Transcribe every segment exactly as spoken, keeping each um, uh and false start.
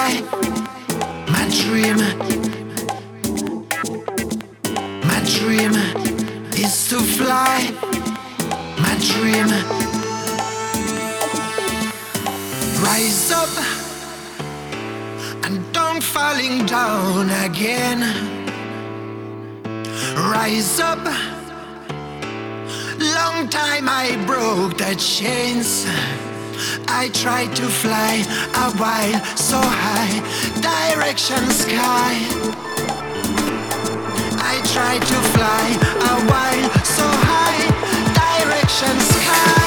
fly. My dream, my dream is to fly. My dream. Rise up and don't falling down again. Rise up. Long time I broke the chains. I tried to fly a while so high, direction sky. I tried to fly a while so high, direction sky.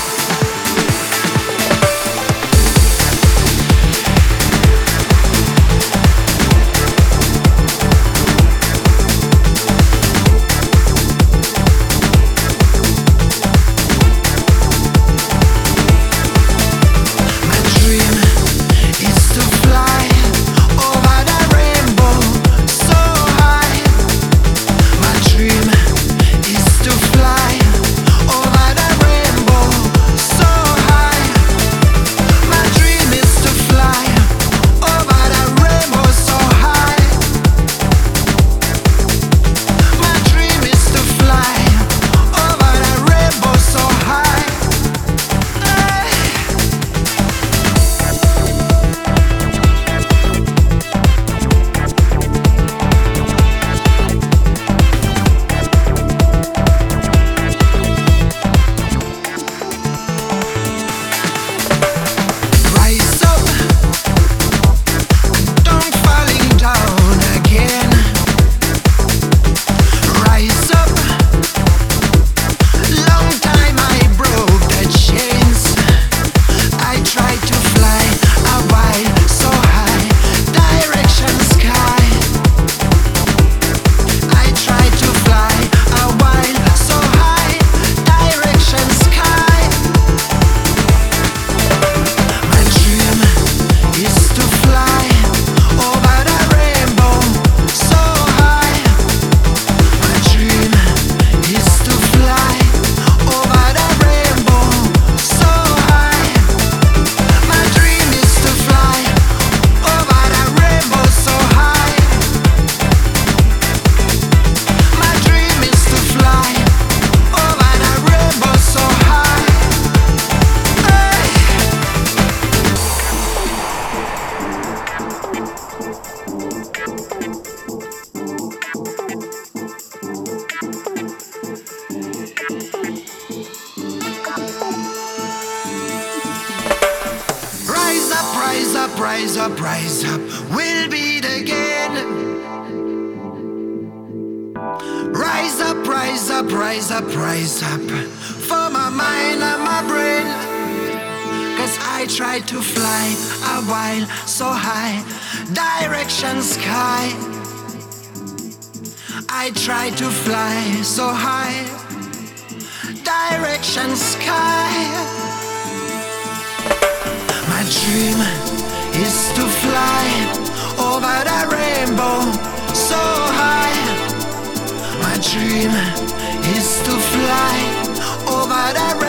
Rise up, rise up, rise up, we'll beat again. Rise up, rise up, rise up, rise up, for my mind and my brain. Cause I tried to fly a while so high, direction sky. I tried to fly so high, direction sky. My dream is to fly over the rainbow so high. My dream is to fly over the rainbow.